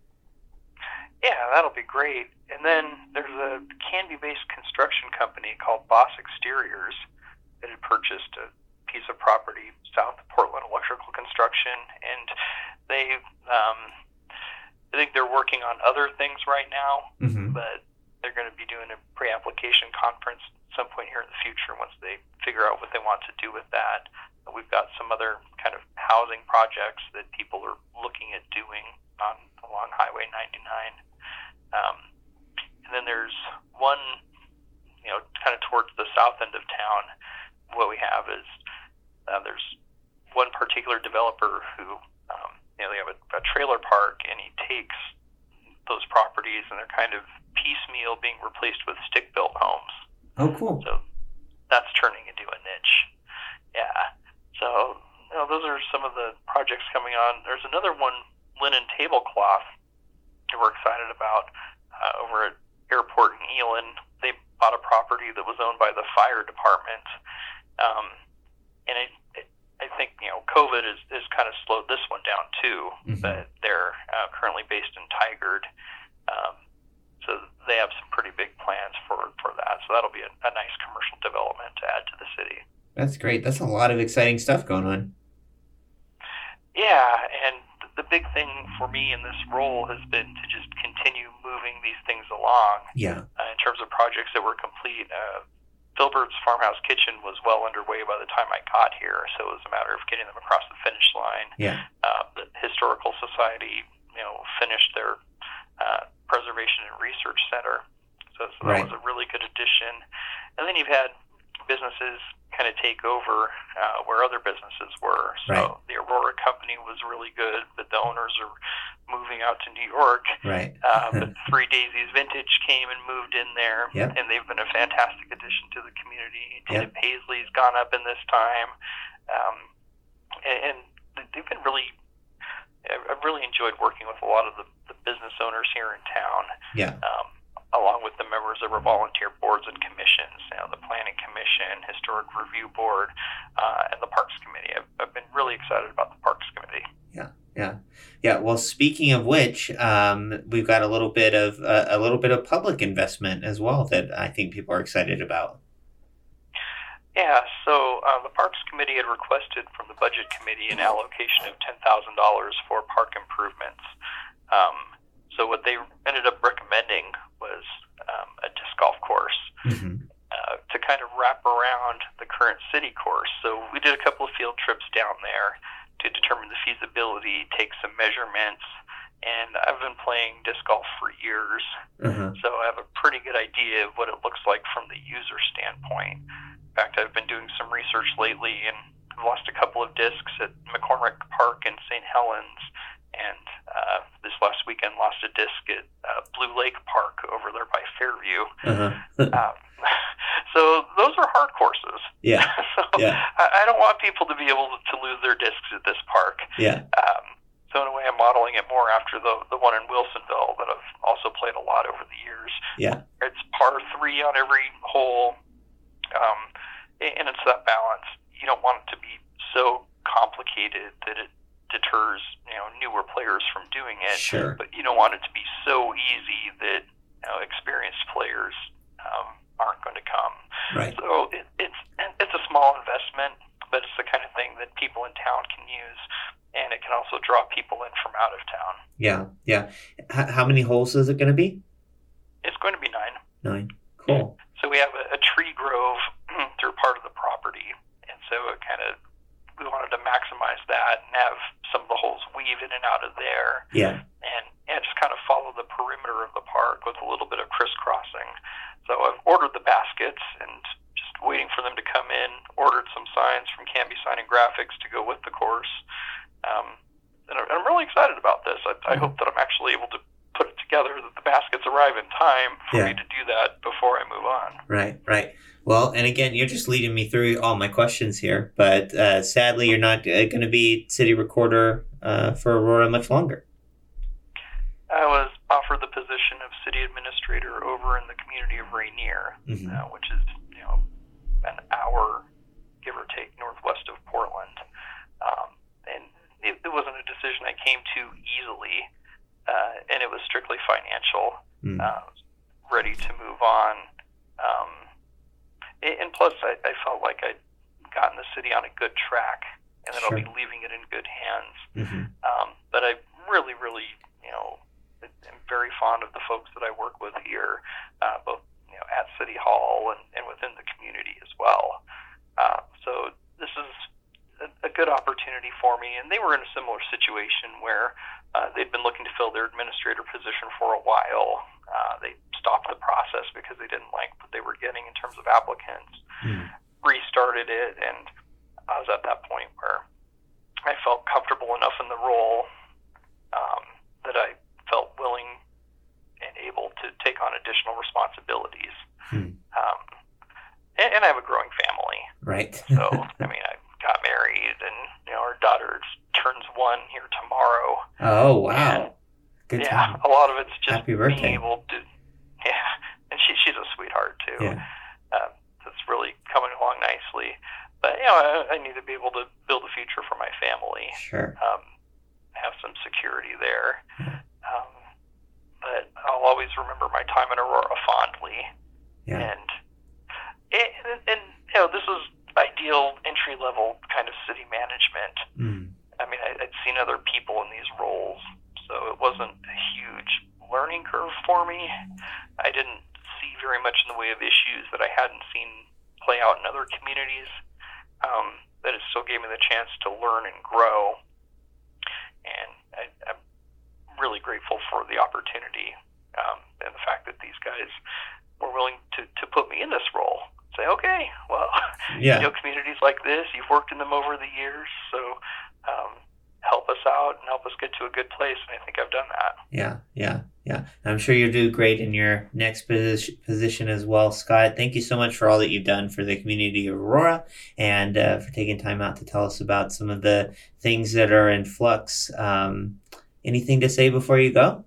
[SPEAKER 11] Yeah, that'll be great. And then there's a Canby-based construction company called Boss Exteriors that had purchased a piece of property south of Portland Electrical Construction, and they, um, I think they're working on other things right now, mm-hmm. but they're going to be doing a pre-application conference at some point here in the future once they figure out what they want to do with that. We've got some other kind of housing projects that people are looking at doing on along Highway ninety-nine. Um, and then there's one, you know, kind of towards the south end of town. What we have is uh, there's one particular developer who, um, you know, they have a, a trailer park, and he takes those properties, and they're kind of piecemeal being replaced with stick-built homes.
[SPEAKER 3] Oh, cool.
[SPEAKER 11] So that's turning into a niche. Yeah. So, you know, those are some of the projects coming on. There's another one, linen tablecloth, that we're excited about uh, over at Airport in Elon. They bought a property that was owned by the fire department. Um, and it, it, I think, you know, COVID has, has kind of slowed this one down, too. Mm-hmm. But they're uh, currently based in Tigard. Um, so they have some pretty big plans for, for that. So that'll be a, a nice commercial development to add to the city.
[SPEAKER 3] That's great. That's a lot of exciting stuff going on.
[SPEAKER 11] Yeah, and the big thing for me in this role has been to just continue moving these things along.
[SPEAKER 3] Yeah.
[SPEAKER 11] Uh, in terms of projects that were complete, uh, Filbert's Farmhouse Kitchen was well underway by the time I got here, so it was a matter of getting them across the finish line.
[SPEAKER 3] Yeah.
[SPEAKER 11] Uh, the Historical Society, you know, finished their uh, Preservation and Research Center, so, so that
[SPEAKER 3] right.
[SPEAKER 11] was a really good addition. And then you've had businesses kind of take over uh, where other businesses were. So
[SPEAKER 3] Right.
[SPEAKER 11] the Aurora company was really good, but the owners are moving out to New York.
[SPEAKER 3] Right.
[SPEAKER 11] Uh, but Three Daisies Vintage came and moved in there,
[SPEAKER 3] Yep.
[SPEAKER 11] and they've been a fantastic addition to the community. Tina
[SPEAKER 3] Yep.
[SPEAKER 11] Paisley's gone up in this time, um, and, and they've been really. I've really enjoyed working with a lot of the, the business owners here in town.
[SPEAKER 3] Yeah.
[SPEAKER 11] Um, along with the members of our volunteer boards and commissions, you know, the Planning Commission, Historic Review Board, uh, and the Parks Committee. I've, I've been really excited about the Parks Committee.
[SPEAKER 3] Yeah, yeah, yeah. Well, speaking of which, um, we've got a little bit of uh, a little bit of public investment as well that I think people are excited about.
[SPEAKER 11] Yeah, so uh, the Parks Committee had requested from the Budget Committee an allocation of ten thousand dollars for park improvements. Um, so what they ended up recommending was um, a disc golf course
[SPEAKER 3] Mm-hmm.
[SPEAKER 11] uh, to kind of wrap around the current city course. So we did a couple of field trips down there to determine the feasibility, take some measurements, and I've been playing disc golf for years,
[SPEAKER 3] Uh-huh.
[SPEAKER 11] so I have a pretty good idea of what it looks like from the user standpoint. In fact, I've been doing some research lately, and I've lost a couple of discs at McCormick Park and Saint Helens, and uh, this last weekend lost a disc at uh, Blue Lake Park over there by Fairview.
[SPEAKER 3] Uh-huh.
[SPEAKER 11] um, so those are hard courses.
[SPEAKER 3] Yeah.
[SPEAKER 11] so
[SPEAKER 3] Yeah.
[SPEAKER 11] I, I don't want people to be able to lose their discs at this park.
[SPEAKER 3] Yeah.
[SPEAKER 11] Um, so in a way, I'm modeling it more after the the one in Wilsonville that I've also played a lot over the years.
[SPEAKER 3] Yeah.
[SPEAKER 11] It's par three on every hole, um, and it's that balance. You don't want it to be so complicated that it deters, you know, newer players from doing it.
[SPEAKER 3] Sure.
[SPEAKER 11] But you don't want it to be so easy that, you know, experienced players um, aren't going to come.
[SPEAKER 3] Right.
[SPEAKER 11] So it, it's it's a small investment, but it's the kind of thing that people in town can use, and it can also draw people in from out of town.
[SPEAKER 3] Yeah. Yeah. H- how many holes is it going to be?
[SPEAKER 11] It's going to be nine.
[SPEAKER 3] Nine. Cool.
[SPEAKER 11] So we have a, a tree grove through part of the property, and so it kind of we wanted to maximize that and have some of the holes weave in and out of there.
[SPEAKER 3] Yeah.
[SPEAKER 11] And, and just kind of follow the perimeter of the park with a little bit of crisscrossing. So I've ordered the baskets and just waiting for them to come in, ordered some signs from Canby Sign and Graphics to go with the course. Um, and I'm really excited about this. I, I hope that I'm actually able to put it together, that the baskets arrive in time for
[SPEAKER 3] Yeah.
[SPEAKER 11] me to do that before I move on.
[SPEAKER 3] Right, right. Well, and again, you're just leading me through all my questions here, but uh, sadly, you're not uh, going to be city recorder uh, for Aurora much longer.
[SPEAKER 11] I was offered the position of city administrator over in the community of Rainier,
[SPEAKER 3] Mhm.
[SPEAKER 11] uh, which is, you know, an hour, give or take, northwest of Portland. Um, and it, it wasn't a decision I came to easily, uh, and it was strictly financial.
[SPEAKER 3] Mm.
[SPEAKER 11] Uh, I was ready to move on. Um, and, and plus, I, I felt like I'd gotten the city on a good track, and that
[SPEAKER 3] Sure.
[SPEAKER 11] I'll be leaving it in good hands.
[SPEAKER 3] Mm-hmm.
[SPEAKER 11] Um, but I really, really, you know, am very fond of the folks that I work with here, uh, both, you know, at City Hall and, and within the community as well. Uh, so this is a, a good opportunity for me. And they were in a similar situation where uh, they'd been looking to fill their administrator position for a while. Uh, they stopped the process because they didn't like what they were getting in terms of applicants,
[SPEAKER 3] Mm.
[SPEAKER 11] restarted it, and I was at that point where I felt comfortable enough in the role um, that I felt willing and able to take on additional responsibilities.
[SPEAKER 3] Hmm.
[SPEAKER 11] Um, and, and I have a growing family.
[SPEAKER 3] Right.
[SPEAKER 11] So, I mean, I got married, and, you know, our daughter turns one here tomorrow.
[SPEAKER 3] Oh, wow.
[SPEAKER 11] And,
[SPEAKER 3] Good
[SPEAKER 11] yeah,
[SPEAKER 3] time.
[SPEAKER 11] a lot of it's just
[SPEAKER 3] Happy birthday.
[SPEAKER 11] being able to, yeah, and she, she's a sweetheart, too.
[SPEAKER 3] Yeah.
[SPEAKER 11] Um, it's really coming along nicely. But, you know, I, I need to be able to build a future for my family.
[SPEAKER 3] Sure.
[SPEAKER 11] Um, have some security there. Um, but I'll always remember my time in Aurora fondly.
[SPEAKER 3] Yeah.
[SPEAKER 11] And, and, and, you know, this is ideal entry-level kind of city management.
[SPEAKER 3] Mm.
[SPEAKER 11] I mean, I, I'd seen other people in these roles, so it wasn't a huge learning curve for me. I didn't see very much in the way of issues that I hadn't seen play out in other communities. Um, but it still gave me the chance to learn and grow. And I, I'm really grateful for the opportunity um, and the fact that these guys were willing to, to put me in this role. say, okay, well,
[SPEAKER 3] yeah.
[SPEAKER 11] you know communities like this, you've worked in them over the years, so um, help us out and help us get to a good place, and I think I've done that.
[SPEAKER 3] Yeah, yeah, yeah. I'm sure you'll do great in your next position, position as well, Scott. Thank you so much for all that you've done for the community of Aurora and uh, for taking time out to tell us about some of the things that are in flux. Um, anything to say before you go?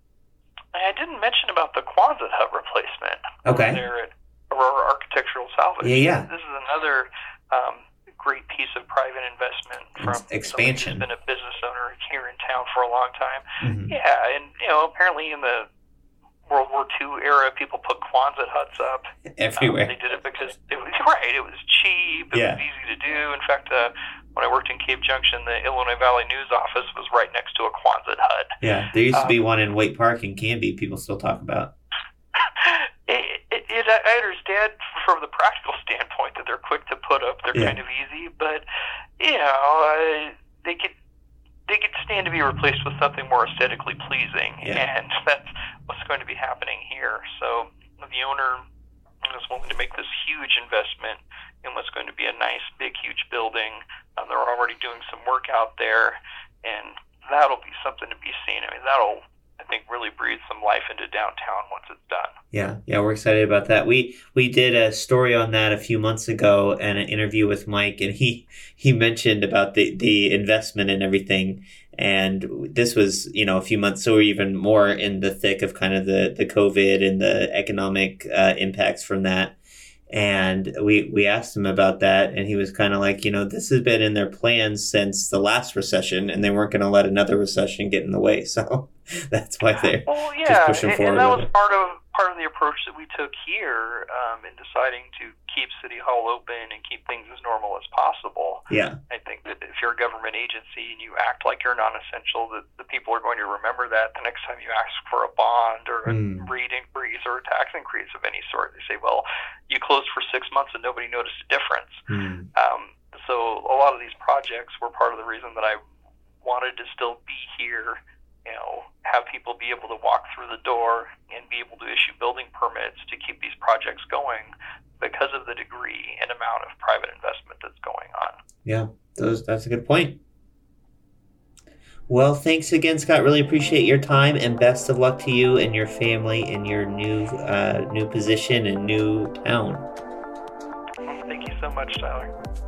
[SPEAKER 11] I didn't mention about the Quonset hut replacement.
[SPEAKER 3] Okay.
[SPEAKER 11] There at Aurora Architectural Salvage.
[SPEAKER 3] Yeah, yeah.
[SPEAKER 11] This is another um, great piece of private investment from
[SPEAKER 3] expansion.
[SPEAKER 11] Somebody who's been a business owner here in town for a long time.
[SPEAKER 3] Mm-hmm.
[SPEAKER 11] Yeah, and you know, apparently in the World War Two era, people put Quonset huts up
[SPEAKER 3] everywhere.
[SPEAKER 11] Um, they did it because it was right. It was cheap. It
[SPEAKER 3] yeah.
[SPEAKER 11] was easy to do. In fact, uh, when I worked in Cape Junction, the Illinois Valley News office was right next to a Quonset hut.
[SPEAKER 3] Yeah, there used to
[SPEAKER 11] um,
[SPEAKER 3] be one in Waite Park in Canby. People still talk about.
[SPEAKER 11] it, it, it, I understand from the practical standpoint that they're quick to put up. They're
[SPEAKER 3] yeah.
[SPEAKER 11] kind of easy, but you know, uh, they could. They could stand to be replaced with something more aesthetically pleasing,
[SPEAKER 3] yeah.
[SPEAKER 11] and that's what's going to be happening here. So the owner is willing to make this huge investment in what's going to be a nice, big, huge building. Um, they're already doing some work out there, and that'll be something to be seen. I mean, that'll, I think, really breathe some life into downtown once it's done.
[SPEAKER 3] Yeah, yeah, we're excited about that. We we did a story on that a few months ago and an interview with Mike, and he he mentioned about the, the investment and everything. And this was, you know, a few months, so we're even more in the thick of kind of the, the COVID and the economic uh, impacts from that. And we, we asked him about that, and he was kind of like, you know, this has been in their plans since the last recession, and they weren't going to let another recession get in the way. So that's why they're
[SPEAKER 11] well, yeah,
[SPEAKER 3] just pushing
[SPEAKER 11] and,
[SPEAKER 3] forward.
[SPEAKER 11] And that was
[SPEAKER 3] with it.
[SPEAKER 11] part of part of the approach that we took here um, in deciding to keep City Hall open and keep things as normal as possible.
[SPEAKER 3] Yeah.
[SPEAKER 11] I think that if you're a government agency and you act like you're non-essential, that the people are going to remember that the next time you ask for a bond or a
[SPEAKER 3] Mm.
[SPEAKER 11] rate increase or a tax increase of any sort. They say, well, you closed for six months and nobody noticed a difference.
[SPEAKER 3] Mm.
[SPEAKER 11] Um, so a lot of these projects were part of the reason that I wanted to still be here, you know, have people be able to walk through the door and be able to issue building permits to keep these projects going because of the degree and amount of private investment that's going on.
[SPEAKER 3] Yeah, those, that's a good point. Well, thanks again, Scott. Really appreciate your time, and best of luck to you and your family in your new uh, new position and new town.
[SPEAKER 11] Thank you so much, Tyler.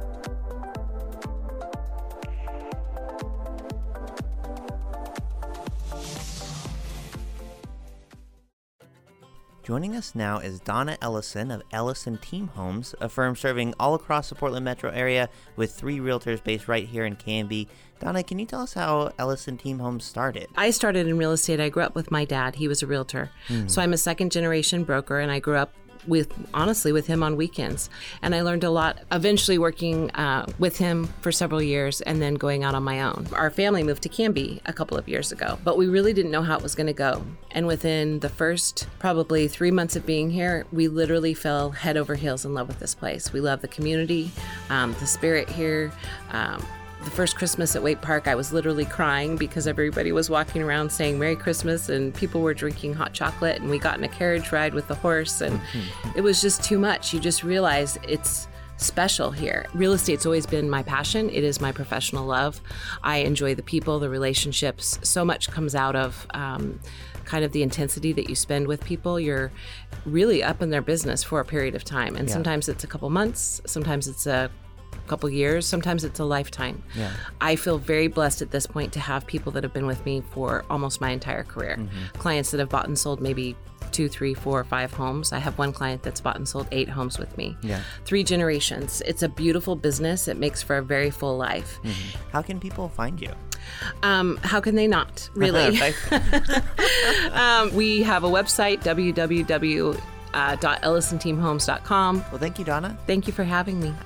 [SPEAKER 12] Joining us now is Donna Ellison of Ellison Team Homes, a firm serving all across the Portland metro area with three realtors based right here in Canby. Donna, can you tell us how Ellison Team Homes started?
[SPEAKER 13] I started in real estate. I grew up with my dad. He was a realtor. Mm. So I'm a second generation broker, and I grew up with, honestly, with him on weekends. And I learned a lot, eventually working uh, with him for several years and then going out on my own. Our family moved to Canby a couple of years ago, but we really didn't know how it was going to go. And within the first probably three months of being here, we literally fell head over heels in love with this place. We love the community, um, the spirit here. Um, The first Christmas at Waite Park, I was literally crying because everybody was walking around saying Merry Christmas and people were drinking hot chocolate, and we got in a carriage ride with the horse, and it was just too much. You just realize it's special here. Real estate's always been my passion. It is my professional love. I enjoy the people, the relationships. So much comes out of um, kind of the intensity that you spend with people. You're really up in their business for a period of time, and yeah. sometimes it's a couple months, sometimes it's a couple years, sometimes it's a lifetime.
[SPEAKER 12] Yeah.
[SPEAKER 13] I feel very blessed at this point to have people that have been with me for almost my entire career. Mm-hmm. Clients that have bought and sold maybe two, three, four, five homes. I have one client that's bought and sold eight homes with me.
[SPEAKER 12] Yeah.
[SPEAKER 13] Three generations. It's a beautiful business. It makes for a very full life.
[SPEAKER 12] Mm-hmm. How can people find you?
[SPEAKER 13] Um, how can they not, really? um, we have a website, w w w dot ellison team homes dot com.
[SPEAKER 12] Well, thank you, Donna.
[SPEAKER 13] Thank you for having me.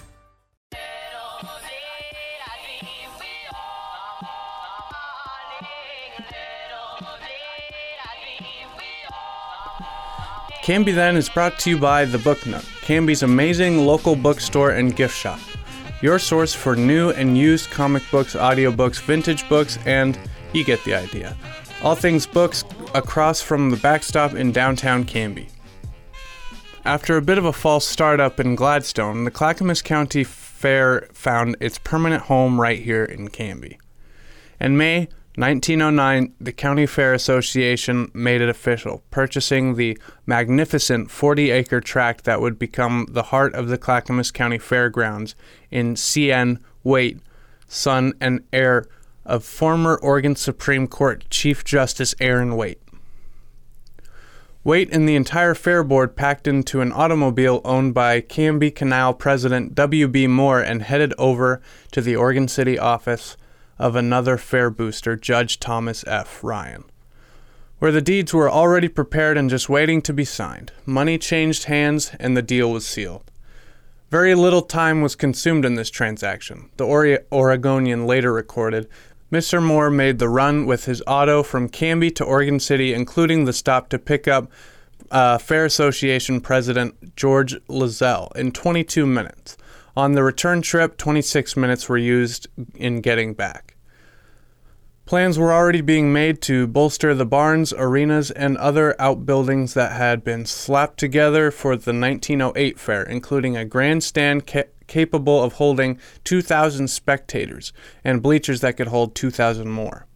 [SPEAKER 14] Canby Then is brought to you by The Book Nook, Canby's amazing local bookstore and gift shop. Your source for new and used comic books, audiobooks, vintage books, and you get the idea. All things books across from the backstop in downtown Canby. After a bit of a false start up in Gladstone, the Clackamas County Fair found its permanent home right here in Canby. In May nineteen oh nine, the County Fair Association made it official, purchasing the magnificent forty-acre tract that would become the heart of the Clackamas County Fairgrounds in C N Waite, son and heir of former Oregon Supreme Court Chief Justice Aaron Waite. Waite and the entire fair board packed into an automobile owned by Canby Canal President W B Moore and headed over to the Oregon City office of another fair booster, Judge Thomas F. Ryan, where the deeds were already prepared and just waiting to be signed. Money changed hands and the deal was sealed. Very little time was consumed in this transaction. The Ore- Oregonian later recorded, Mister Moore made the run with his auto from Canby to Oregon City, including the stop to pick up uh, Fair Association President George Lozelle in twenty-two minutes. On the return trip, twenty-six minutes were used in getting back. Plans were already being made to bolster the barns, arenas, and other outbuildings that had been slapped together for the nineteen oh eight fair, including a grandstand ca- capable of holding two thousand spectators and bleachers that could hold two thousand more.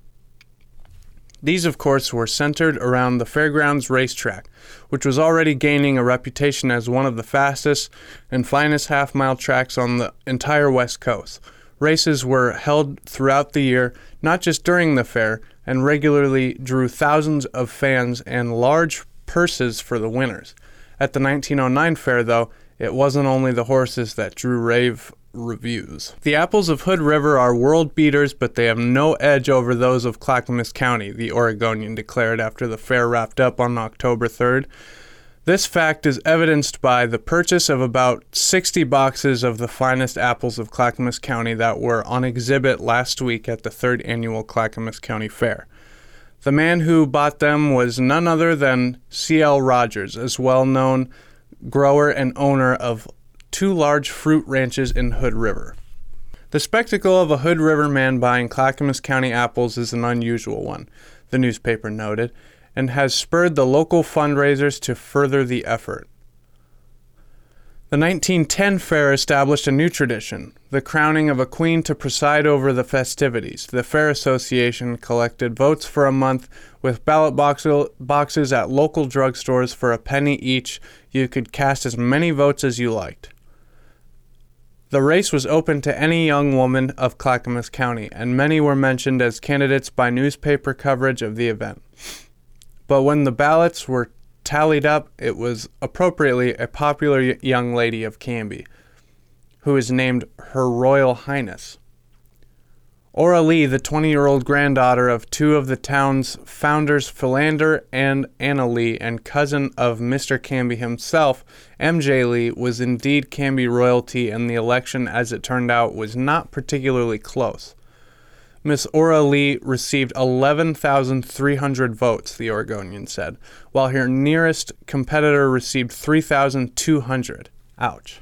[SPEAKER 14] These, of course, were centered around the fairgrounds racetrack, which was already gaining a reputation as one of the fastest and finest half-mile tracks on the entire West Coast. Races were held throughout the year, not just during the fair, and regularly drew thousands of fans and large purses for the winners. At the nineteen oh nine fair, though, it wasn't only the horses that drew rave reviews. The apples of Hood River are world beaters, but they have no edge over those of Clackamas County, the Oregonian declared after the fair wrapped up on October third. This fact is evidenced by the purchase of about sixty boxes of the finest apples of Clackamas County that were on exhibit last week at the third annual Clackamas County Fair. The man who bought them was none other than C L Rogers, a well-known grower and owner of two large fruit ranches in Hood River. The spectacle of a Hood River man buying Clackamas County apples is an unusual one, the newspaper noted, and has spurred the local fundraisers to further the effort. The nineteen ten fair established a new tradition, the crowning of a queen to preside over the festivities. The Fair Association collected votes for a month with ballot box- boxes at local drugstores for a penny each. You could cast as many votes as you liked. The race was open to any young woman of Clackamas County, and many were mentioned as candidates by newspaper coverage of the event. But when the ballots were tallied up, it was appropriately a popular young lady of Canby, who is named Her Royal Highness. Ora Lee, the twenty-year-old granddaughter of two of the town's founders, Philander and Anna Lee, and cousin of Mister Canby himself, M J Lee, was indeed Canby royalty, and the election, as it turned out, was not particularly close. Miss Ora Lee received eleven thousand three hundred votes, the Oregonian said, while her nearest competitor received three thousand two hundred. Ouch.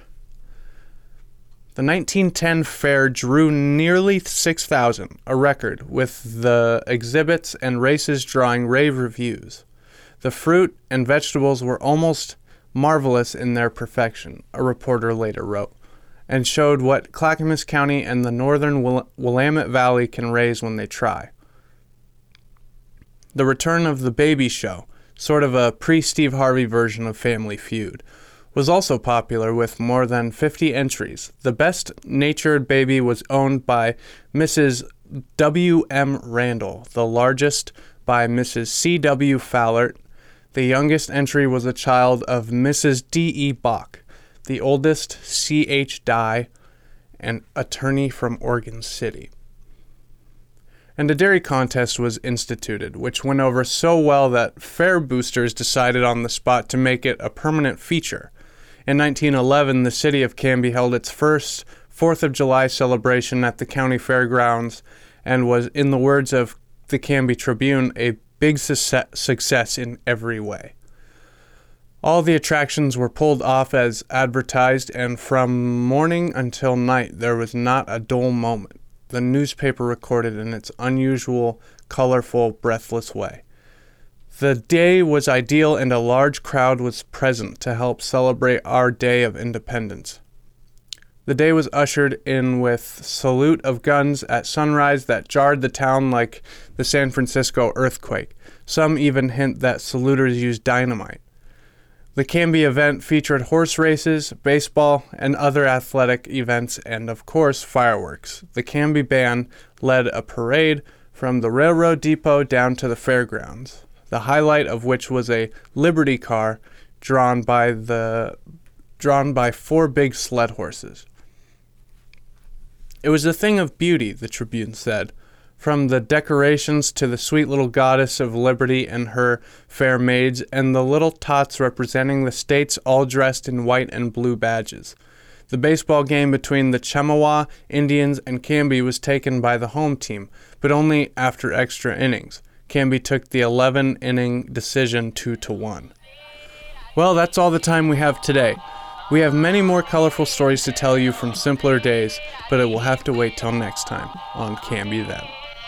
[SPEAKER 14] The nineteen ten fair drew nearly six thousand, a record, with the exhibits and races drawing rave reviews. The fruit and vegetables were almost marvelous in their perfection, a reporter later wrote, and showed what Clackamas County and the northern Will- Willamette Valley can raise when they try. The return of the Baby Show, sort of a pre-Steve Harvey version of Family Feud, was also popular with more than fifty entries. The best-natured baby was owned by Missus W M Randall, the largest by Missus C W Fallert. The youngest entry was a child of Missus D E Bach, the oldest C H Dye, an attorney from Oregon City. And a dairy contest was instituted, which went over so well that fair boosters decided on the spot to make it a permanent feature. In nineteen eleven, the city of Canby held its first fourth of July celebration at the county fairgrounds and was, in the words of the Canby Tribune, a big su- success in every way. All the attractions were pulled off as advertised, and from morning until night there was not a dull moment, the newspaper recorded in its unusual, colorful, breathless way. The day was ideal and a large crowd was present to help celebrate our Day of Independence. The day was ushered in with salute of guns at sunrise that jarred the town like the San Francisco earthquake. Some even hint that saluters used dynamite. The Canby event featured horse races, baseball, and other athletic events, and of course, fireworks. The Canby Band led a parade from the railroad depot down to the fairgrounds, the highlight of which was a Liberty car drawn by the drawn by four big sled horses. It was a thing of beauty, the Tribune said, from the decorations to the sweet little goddess of liberty and her fair maids, and the little tots representing the states all dressed in white and blue badges. The baseball game between the Chemawa Indians and Canby was taken by the home team, but only after extra innings. Canby took the eleven-inning decision two to one. Well, that's all the time we have today. We have many more colorful stories to tell you from simpler days, but it will have to wait till next time on Canby Then.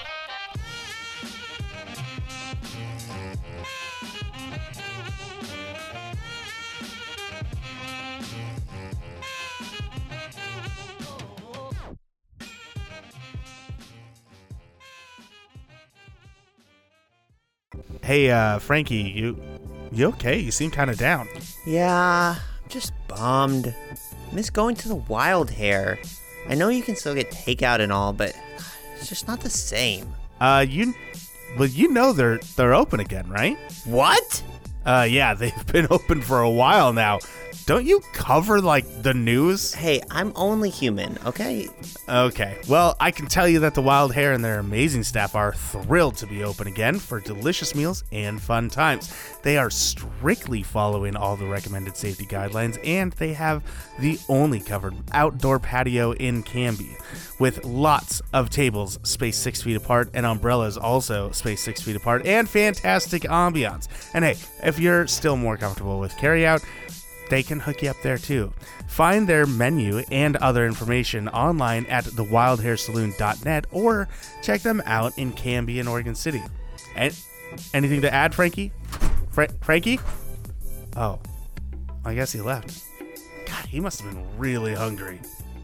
[SPEAKER 1] Hey, uh, Frankie, you you okay? You seem kind of down.
[SPEAKER 12] Yeah, I'm just bummed. Miss going to the Wild Hare. I know you can still get takeout and all, but it's just not the same.
[SPEAKER 1] Uh, you, well, you know they're they're open again, right?
[SPEAKER 12] What?
[SPEAKER 1] Uh, yeah, they've been open for a while now. Don't you cover, like, the news?
[SPEAKER 12] Hey, I'm only human, okay?
[SPEAKER 1] Okay. Well, I can tell you that the Wild Hare and their amazing staff are thrilled to be open again for delicious meals and fun times. They are strictly following all the recommended safety guidelines, and they have the only covered outdoor patio in Canby, with lots of tables spaced six feet apart and umbrellas also spaced six feet apart, and fantastic ambiance. And hey, if you're still more comfortable with carryout, they can hook you up there too. Find their menu and other information online at the wild hare saloon dot net or check them out in Canby and Oregon City. And anything to add, Frankie? Fra- Frankie? Oh, I guess he left. God, he must have been really hungry.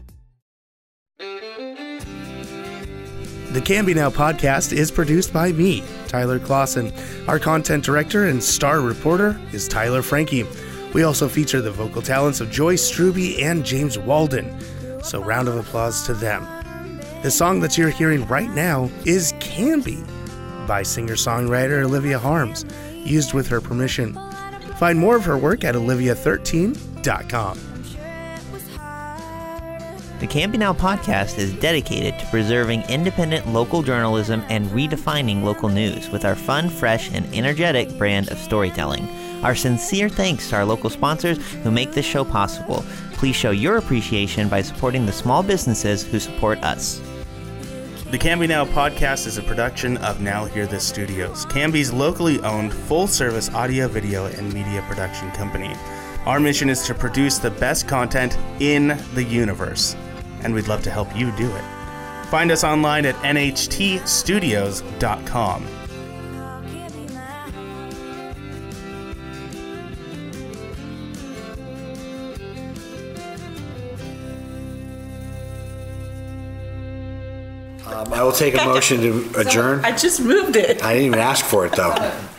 [SPEAKER 1] The Canby Now podcast is produced by me, Tyler Clausen. Our content director and star reporter is Tyler Frankie. We also feature the vocal talents of Joyce Struby and James Walden, so round of applause to them. The song that you're hearing right now is Canby by singer-songwriter Olivia Harms, used with her permission. Find more of her work at olivia thirteen dot com.
[SPEAKER 12] The Canby Now podcast is dedicated to preserving independent local journalism and redefining local news with our fun, fresh, and energetic brand of storytelling. Our sincere thanks to our local sponsors who make this show possible. Please show your appreciation by supporting the small businesses who support us.
[SPEAKER 1] The Canby Now podcast is a production of Now Hear This Studios, Canby's locally owned full-service audio, video, and media production company. Our mission is to produce the best content in the universe, and we'd love to help you do it. Find us online at n h t studios dot com.
[SPEAKER 15] Um, I will take a motion to adjourn.
[SPEAKER 16] I just moved it.
[SPEAKER 15] I didn't even ask for it, though.